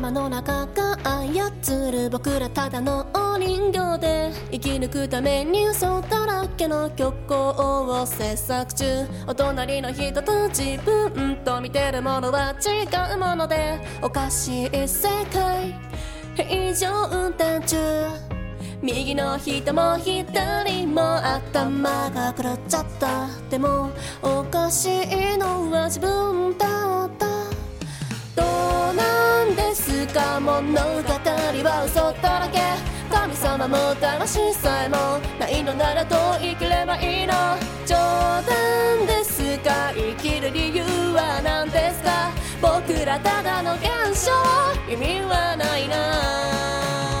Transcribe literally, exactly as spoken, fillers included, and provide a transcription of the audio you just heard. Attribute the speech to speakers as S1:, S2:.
S1: 頭の中が操る僕らただのお人形で生き抜くために嘘だらけの虚構を制作中。お隣の人と自分と見てるものは違うものでおかしい世界平常運転中。右の人も左も頭が狂っちゃった。でもおかしいのは自分だった。どうなんですか物語は嘘だらけ。神様も魂さえもないのならどう生きればいいの。冗談ですか生きる理由は何ですか。僕らただの現象意味はないな。